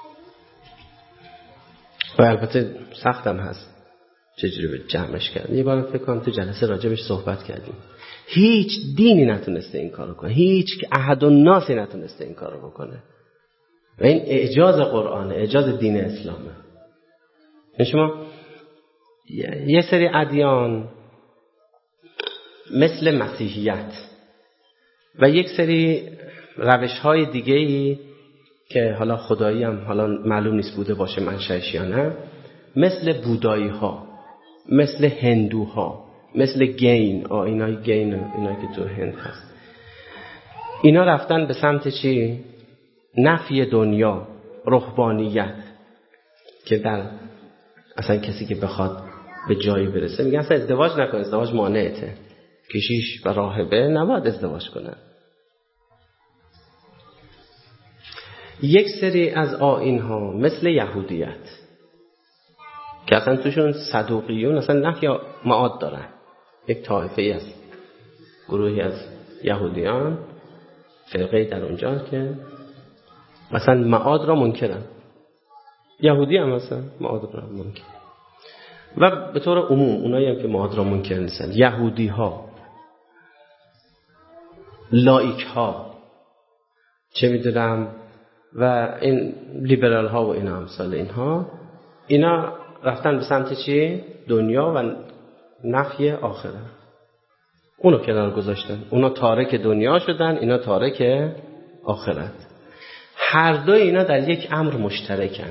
و البته سختم هست چجوری به جمعش کرد. یه بار فکر کنم تو جلسه راجبش صحبت کردیم. هیچ دینی نتونسته این کارو کنه، هیچ احد الناس نتونسته این کارو بکنه. و این اعجاز قرآنه، اعجاز دین اسلامه. شما یه سری ادیان مثل مسیحیت و یک سری روش‌های دیگه‌ای که حالا خدایی هم حالا معلوم نیست بوده باشه منشأش یا نه، مثل بودایی ها، مثل هندوها، مثل گین، اینای گین، اینایی که تو هند هست، اینا رفتن به سمت چی؟ نفی دنیا، رهبانیت، که در اصلا کسی که بخواد به جایی برسه میگن اصلا ازدواج نکن، ازدواج مانعته، کشیش و راهبه نباید ازدواج کنن. یک سری از آیین‌ها مثل یهودیت که اصلا توشون صدوقیون اصلا نفی معاد دارن، یک طایفه از گروهی از یهودیان، فرقه در اونجا که مثلا معاد را منکرن، یهودی هم مثلا معاد را منکر. و به طور عموم اونایی هم که معاد را منکر نیستن، یهودی ها، لایک ها، چه میدونم، و این لیبرال ها و این امثال اینها، اینا رفتن به سمت چی؟ دنیا و نفی آخرت. اونو کنار گذاشتن، اونا تارک دنیا شدن، اینا تارک آخرت. هر دو اینا در یک امر مشترکن.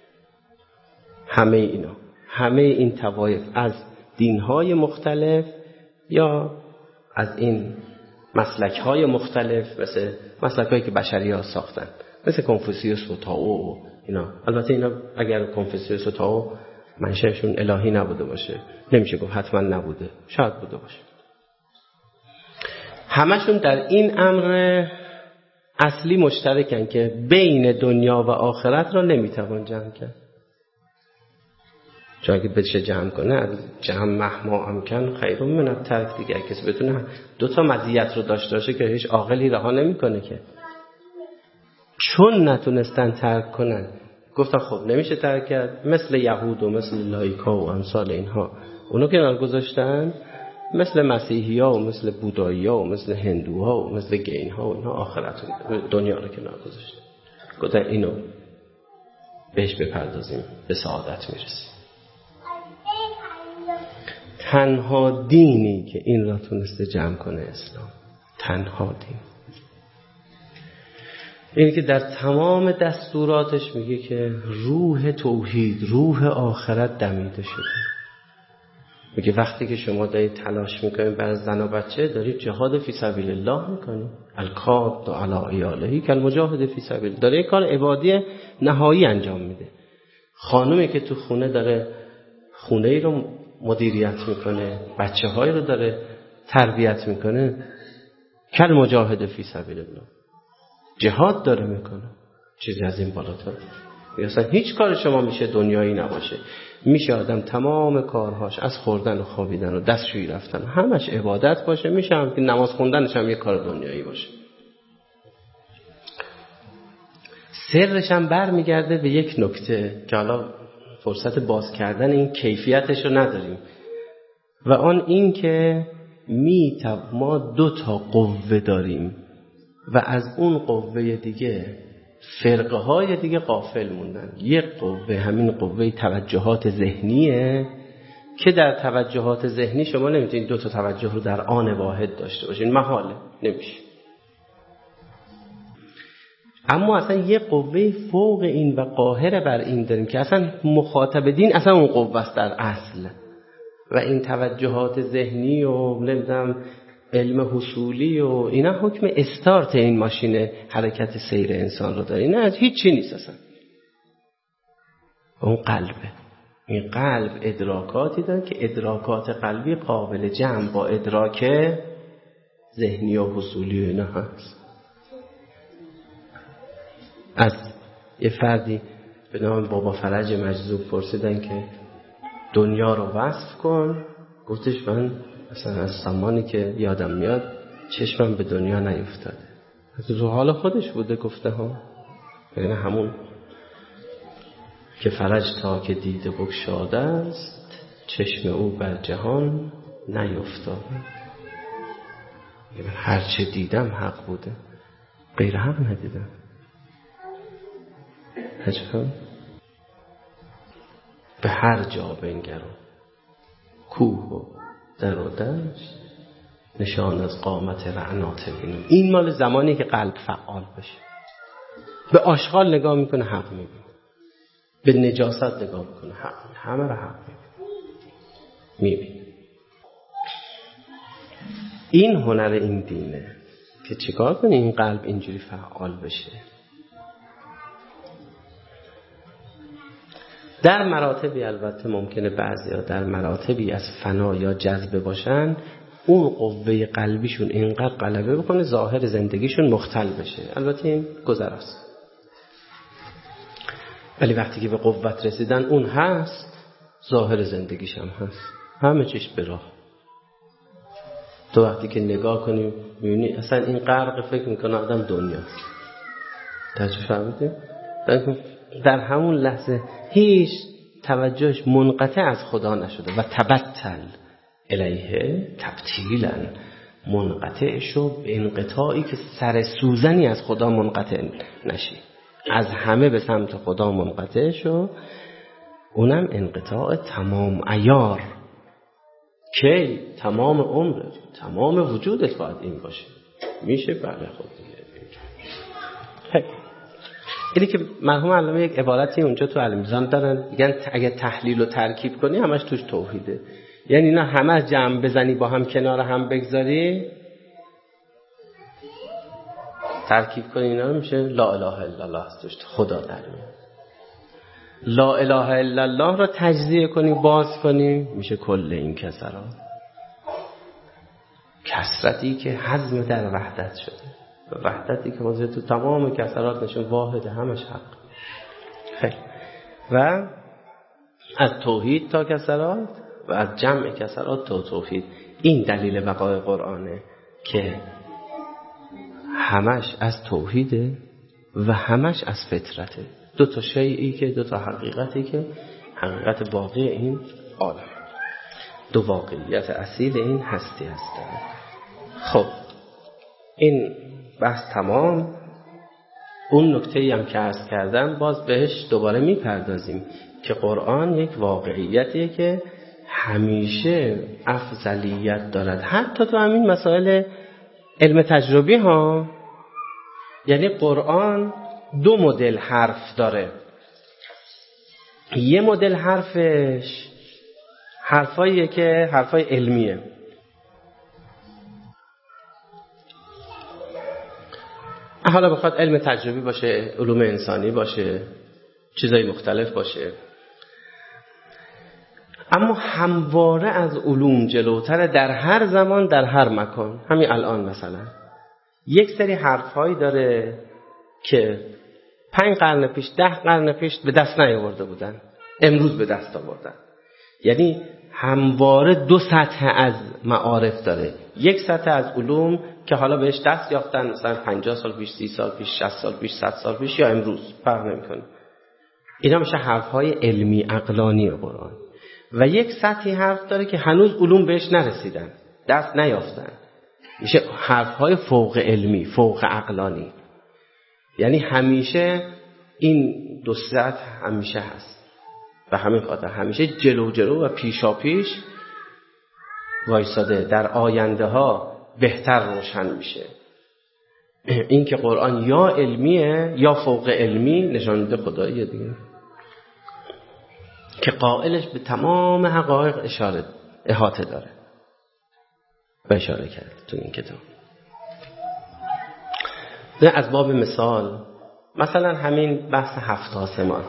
همه این طوایف از دینهای مختلف یا از این مسلکهای مختلف، مثل مسلکهایی که بشری ها ساختن، مثل کنفوسیوس و تائو و اینا. البته اینا اگر کنفوسیوس و تائو منشأشون الهی نبوده باشه، نمیشه گفت حتما نبوده، شاید بوده باشه. همشون در این امر اصلی مشترکن که بین دنیا و آخرت را نمیتوان جمع کرد. چون اگه بشه جمع کنه، از جمع مهما امکن خیر من الترک، دیگه کسی بتونه 2 مزیت رو داشته باشه که هیچ عاقلی رها نمیکنه که. چون نتونستن ترک کنن، گفتن خب نمیشه ترک کرد، مثل یهود و مثل لایکا و امثال اینها، اونو کنار گذاشتن مثل مسیحی ها و مثل بودایی ها و مثل هندوها و مثل گین ها و اینا آخرت دنیا رو کنار گذاشتن. گفتن اینو بهش بپردازیم به سعادت میرسیم. تنها دینی که این را تونسته جمع کنه اسلام، تنها دین، اینی که در تمام دستوراتش میگه که روح توحید، روح آخرت دمیده شده. میگه وقتی که شما دارید تلاش میکنید برای زن و بچه، دارید جهاد فی سبیل الله میکنید. الکاد علی عیاله کالمجاهد فی سبیل، داره یک کار عبادی نهایی انجام میده. خانومی که تو خونه داره خونه ای رو مدیریت میکنه، بچه های رو داره تربیت میکنه، کالمجاهد فی سبیل الله، جهاد داره میکنه. چیزی از این بالاتر اصلا هیچ کار شما میشه دنیایی نباشه. میشه آدم تمام کارهاش از خوردن و خوابیدن و دستشویی رفتن همش عبادت باشه، میشه هم که نماز خوندنش هم یک کار دنیایی باشه. سرش هم برمیگرده به یک نکته که حالا فرصت باز کردن این کیفیتش رو نداریم، و آن این که ما 2 قوه داریم و از اون قوه دیگه فرقه های دیگه غافل موندن. یک قوه، همین قوه توجهات ذهنیه که در توجهات ذهنی شما نمیتونید 2 توجه رو در آن واحد داشته باشین، محاله، نمیشه. اما اصلا یه قوه فوق این و قاهر بر این داریم که اصلا مخاطب دین اصلا اون قوه است در اصل، و این توجهات ذهنی و نمیدونم علم حصولی و اینا حکم استارت این ماشین حرکت سیر انسان رو داره. اینا از هیچ چی نیست اصلا. اون قلبه. این قلب ادراکاتی داره که ادراکات قلبی قابل جمع با ادراک ذهنی و حصولی و اینا هست. از یه فردی به نام بابا فرج مجذوب پرسیدن که دنیا رو وصف کن. گفتش من اصلا از زمانی که یادم میاد چشمم به دنیا نیفتاده. از رو حال خودش بوده گفته ها، یعنی همون که فرج تا که دیده بگشاده است چشم او بر جهان نیفتاده. یعنی هر چه دیدم حق بوده، غیر حق ندیدم. هجفم به هر جا بنگرم، کوه و در و دشت، نشان از قامت رعنات بینم. این مال زمانی که قلب فعال بشه. به آشغال نگاه میکنه حق میبینه، به نجاست نگاه میکنه حق میبینه، همه را حق میبینه. این هنر این دینه که چیکار کنه این قلب اینجوری فعال بشه. در مراتبی البته ممکنه بعضیا در مراتبی از فنا یا جذبه باشن، اون قوه قلبیشون اینقدر غلبه بکنه ظاهر زندگیشون مختل بشه. البته این گذراست. ولی وقتی که به قوت رسیدن اون هست، ظاهر زندگیش هم هست، همه چیش به راه. تو وقتی که نگاه کنی میبینی اصلا این غرق فکر میکنه آدم دنیاست. تجربه فهمیدی؟ در همون لحظه هیچ توجهش منقطع از خدا نشده و تبتل الیه تبتیلا، منقطع شو به انقطاعی که سر سوزنی از خدا منقطع نشی، از همه به سمت خدا منقطع شو. اونم انقطاع تمام عیار که تمام عمرت، تمام وجودت باید این باشه. میشه؟ بله خود دیگه. اینی که مرحوم علامه یک عبارتی اونجا تو المیزان دارن، میگن اگه تحلیل و ترکیب کنی همش توش توحیده. یعنی اینا همه از جمع بزنی با هم کنار هم بگذاری، ترکیب کنی اینا رو میشه لا اله الا الله است توش خدا در میاد. لا اله الا الله رو تجزیه کنی باز کنی میشه کل این کسرات، کسرتی که حزم در وحدت شده، وحدتی که موضوع تو تمام کسرات نشون واحد، همش حق. خیلی و از توحید تا کسرات و از جمع کسرات تا توحید. این دلیل بقای قرآنه که همش از توحیده و همش از فطرته. 2 شیئی که 2 حقیقتی که حقیقت باقی این عالم. دو واقعیت اصیل این هستی هستند. خب این بحث تمام. اون نکته‌ای هم که عرض کردم باز بهش دوباره میپردازیم که قرآن یک واقعیتیه که همیشه افضلیت دارد، حتی تو همین مسائل علم تجربی ها. یعنی قرآن دو مدل حرف داره. یه مدل حرفش حرفاییه که حرفای علمیه، حالا بخواد علم تجربی باشه، علوم انسانی باشه، چیزای مختلف باشه، اما همواره از علوم جلوتره در هر زمان در هر مکان. همین الان مثلا یک سری حرفهایی داره که 5 قرن پیش 10 قرن پیش به دست نیاورده بودن، امروز به دست آوردن. یعنی همواره دو سطح از معارف داره. یک سطح از علوم که حالا بهش دست یافتن، مثلا 50 سال پیش، 30 سال پیش، 60 سال پیش، 100 سال پیش یا امروز، فرق نمی‌کنه. اینا میشه حرف‌های علمی عقلانی قرآن. و یک سطحی حرف داره که هنوز علوم بهش نرسیدن، دست نیافتن، میشه حرف‌های فوق علمی، فوق عقلانی. یعنی همیشه این دو سطح همیشه هست. و همین خاطر همیشه جلو و پیشا پیش وایساده، در آینده ها بهتر روشن میشه. این که قرآن یا علمیه یا فوق علمی نشان میده خداییه دیگه، که قائلش به تمام حقایق احاطه داره و اشاره کرد تو این کتاب. از باب مثلا همین بحث 7 آسمان،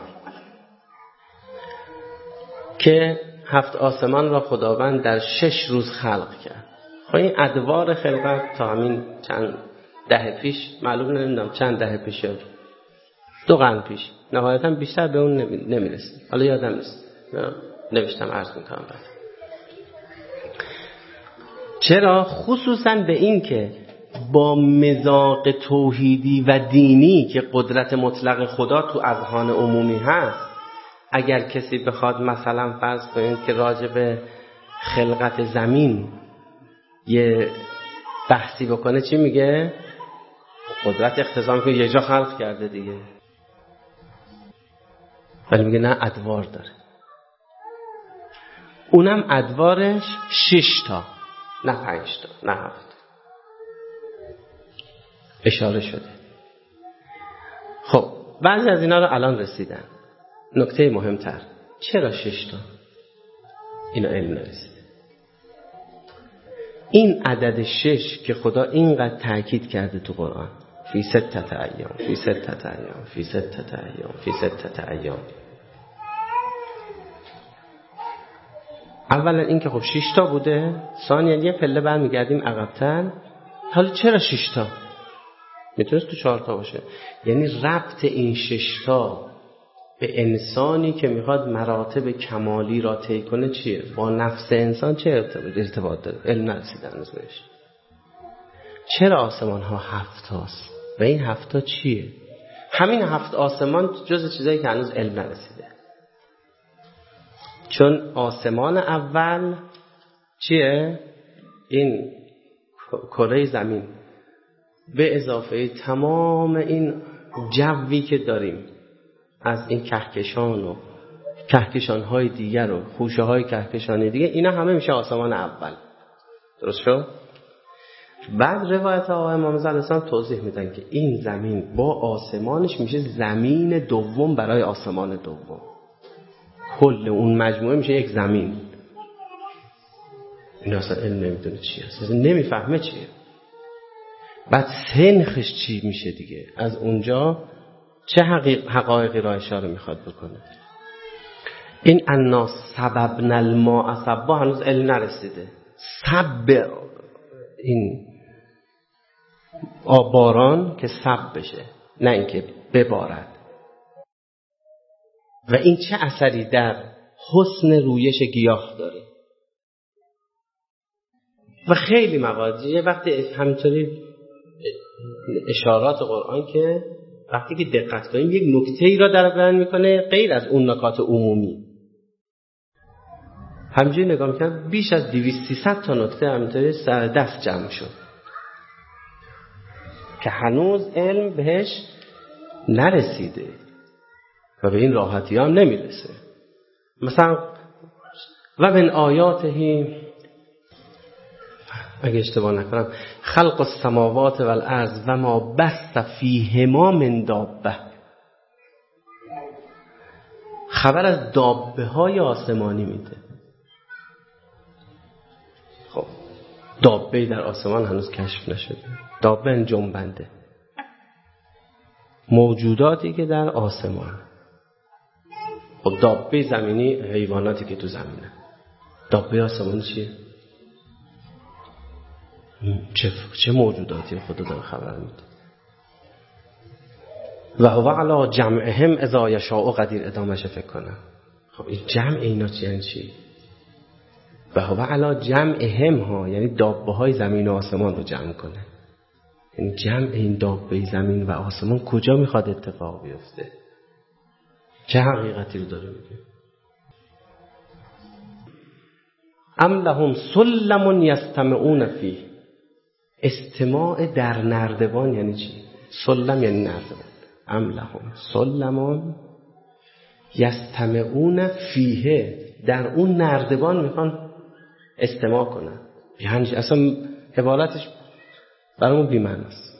که 7 آسمان را خداوند در 6 روز خلق کرد. خب این ادوار خلقت تا همین چند دهه پیش، معلوم نمیدونم چند دهه پیش، 2 قرن پیش، نهایتا بیشتر به اون نمیرسه، حالا یادم نیست، نوشتم عرض میکنم بعد. چرا؟ خصوصا به این که با مذاق توحیدی و دینی که قدرت مطلق خدا تو اذهان عمومی هست، اگر کسی بخواد مثلا فرض کنید که راجع به خلقت زمین یه بحثی بکنه، چی میگه؟ قدرت اقتضا میکنه یه جا خلق کرده دیگه، ولی میگه نه، ادوار داره. اونم ادوارش 6 تا، نه 5 تا، نه 7. اشاره شده. خب بعضی از اینا رو الان رسیدن. نکته مهمتر، چرا 6 تا؟ اینا علم نرسیده. این عدد 6 که خدا اینقدر تأکید کرده تو قرآن، فی 6 ایام، فی 6 ایام، فی 6 ایام، فی 6 ایام. اولا این که خب 6 تا بوده، ثانیا یه پله برمیگردیم عقب‌تر، حالا چرا 6 تا؟ میتونست تو 4 تا باشه. یعنی ربط این 6 تا به انسانی که میخواد مراتب کمالی را طی کنه چیه؟ با نفس انسان چه ارتباط داره؟ علم نرسیدن از بهش. چرا آسمان ها 7 تاست؟ و این 7 تا چیه؟ همین 7 آسمان جز چیزایی که هنوز علم نرسیده. چون آسمان اول چیه؟ این کره زمین به اضافه تمام این جوی که داریم از این کهکشان و کهکشان‌های دیگر و خوشه‌های کهکشانی دیگه، اینا همه میشه آسمان اول. درست شد؟ بعد روایت آقای امام رضا علیه السلام توضیح میدن که این زمین با آسمانش میشه زمین دوم برای آسمان دوم. کل اون مجموعه میشه یک زمین. این اصلا علم نمیدونه چیه، اصلا نمیفهمه چیه. بعد سنخش چی میشه دیگه؟ از اونجا چه حقایقی را اشاره میخواد بکنه؟ این انا سببنا الماء سبا هنوز علم نرسیده. سب این باران که سب بشه، نه اینکه ببارد. و این چه اثری در حسن رویش گیاه داره؟ و خیلی مواردی یه وقتی همینطوری اشارات قرآن که وقتی که دقت کنیم یک نکته‌ای را در بیان میکنه غیر از اون نکات عمومی. همینجوری نگاه میکنم بیش از 200-300 تا نکته همینطوری سر دست جمع شد که هنوز علم بهش نرسیده و به این راحتی هم نمیرسه. مثلا و من آیاته، اگه اشتباه نکنم، خلق السماوات والارض و ما بث فیهما من دابه، خبر از دابه های آسمانی میده. خب دابه در آسمان هنوز کشف نشده. دابه جنبنده، موجوداتی که در آسمان. خب دابه زمینی حیواناتی که تو زمینه. دابه آسمانی چیه؟ چه موجوداتی خدا داره خبر میده. و هو علی جمعهم اذا یشاء قدیر. ادامهش فکر کنم. خب این جمع اینا یعنی چی؟ و هو علی جمعهم ها، یعنی دابه های زمین و آسمان رو جمع کنه. یعنی جمع این دابه زمین و آسمان کجا میخواد اتفاق بیفته؟ چه حقیقتی رو داره میگه؟ ام لهم سلم یستمعون فیه. استماع در نردبان یعنی چی؟ سلم یعنی نردبان. ام لهم سلم یستمعون فیه، در اون نردبان میخوان استماع کنن. یعنی اصلا عبارتش برامون بی‌معنی است.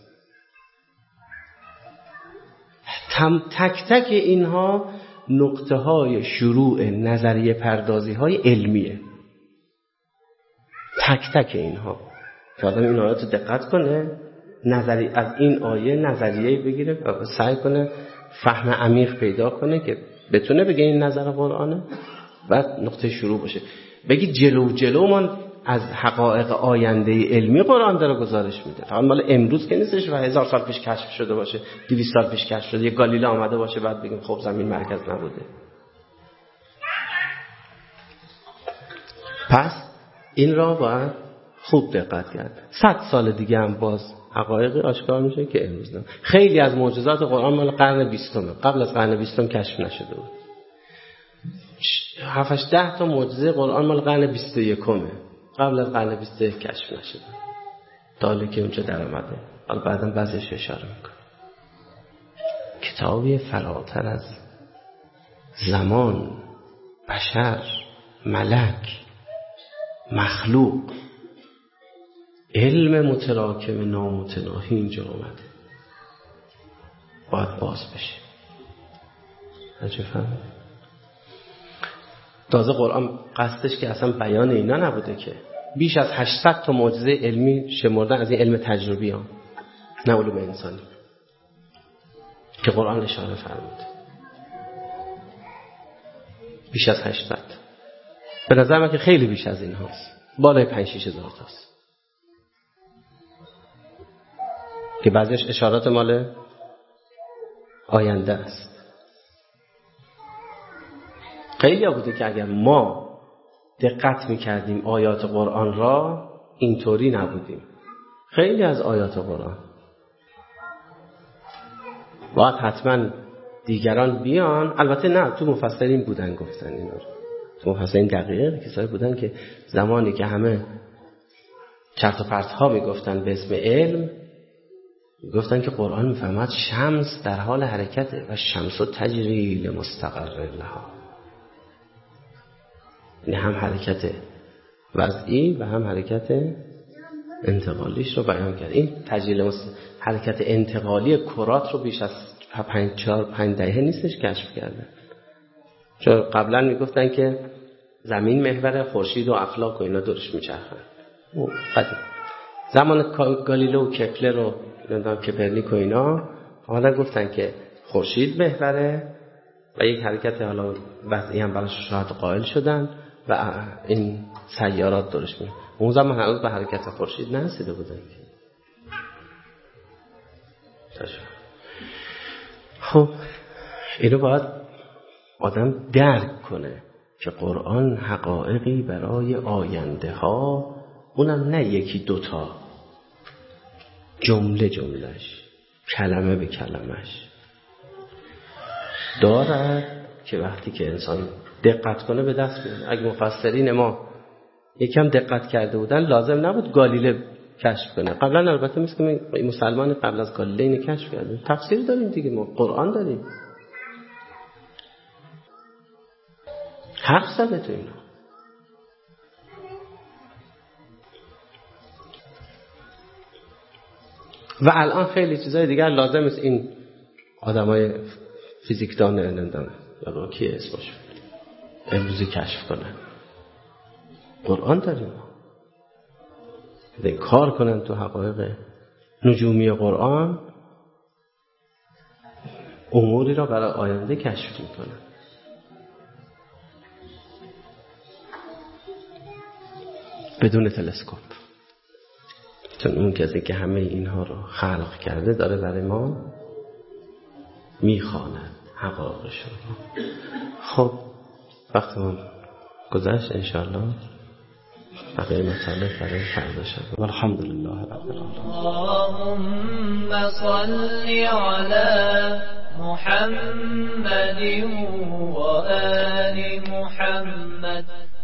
تک تک اینها نقطه های شروع نظریه پردازی های علمیه. تک تک اینها که آدم این آیات رو دقت کنه، نظری از این آیه نظریه بگیره و سعی کنه فهم عمیق پیدا کنه که بتونه بگه این نظر قرآنه، بعد نقطه شروع باشه. بگی جلو من از حقایق آینده علمی قرآن داره گزارش میده، فقط مال امروز که نیستش و 1000 سال پیش کشف شده باشه، 200 سال پیش کشف شده، یه گالیله آمده باشه بعد بگیم خب زمین مرکز نبوده. پس این را باید خوب دقت کرد. 100 سال دیگه هم باز حقایقی آشکار میشه که امروز نه. خیلی از معجزات قرآن مال قرن 20 قبل از قرن 20 کشف نشده بود. 7-10 تا معجزه قرآن مال قرن 21 قبل از قرن 21 کشف نشده. داله که اونجا در آمده. حالا بعداً بعضیش اشاره میکنه. کتابی فراتر از زمان، بشر، ملک، مخلوق، علم متراکم نامتناهی اینجا آمده. باید باز بشه. چه فهمید؟ تازه قرآن قصدش که اصلا بیان اینا نبوده، که بیش از 800 تا معجزه علمی شمردن از این علم تجربی ها، نه علوم انسانی که قرآن اشاره فرموده. بیش از 800. به نظر من که خیلی بیش از این هاست، بالای 5-6 هزار تاست که بعضیش اشارات مال آینده است. خیلی ها بوده که اگر ما دقت میکردیم آیات قرآن را، اینطوری نبودیم. خیلی از آیات قرآن باید حتما دیگران بیان، البته نه، تو مفسرین بودن گفتن اینا رو. تو مفسرین دقیقه کسایی بودن که زمانی که همه چرت و پرت ها میگفتن به اسم علم، میگفتن که قرآن میفهمد شمس در حال حرکته و شمس تجری لمستقر لها. یعنی هم حرکت وضعی و هم حرکت انتقالیش رو بیان کرد. این تجلیل حرکت انتقالی کرات رو بیش از 5 دهه نیستش کشف کرده. چون قبلا میگفتن که زمین محور خورشید و افلاک و اینا دورش میچرخن. زمان گالیله و کپلر و کپرنیک و اینا حالا گفتن که خورشید محوره و یک حرکت حالا وضعی هم براش شاید قائل شدن و این سیارات دورش میره. اون زمان هنوز به حرکت خورشید نرسیده بودن. خب اینو باید آدم درک کنه که قرآن حقایقی برای آینده ها، اونم نه یکی دوتا، جمله جملهش، کلمه به کلمهش دارد که وقتی که انسان دقت کنه به دست میاد. اگه مفسرین ما یکم دقت کرده بودن لازم نبود گالیله کشف کنه. قبلا البته مثل که مسلمان قبل از گالیله اینو کشف کرده. تفسیر داریم دیگه، ما قرآن داریم، حرف زده تو اینا. و الان خیلی چیزای دیگر لازم است این آدمای فیزیکدان نمیدونم یا کی اسمش امروزی کشف کنن. قرآن داریم، کار کنن تو حقایق نجومی قرآن، اموری را برای آینده کشف میکنن. بدون تلسکوپ. چون اون کسی که همه اینها رو خلق کرده داره برای ما میخواند حقایقشون. خب وقتمون گذشت، انشاءالله بقیه مسئله برای فردا شد. والحمدلله رب العالمین. اللهم صل على محمد و آل محمد.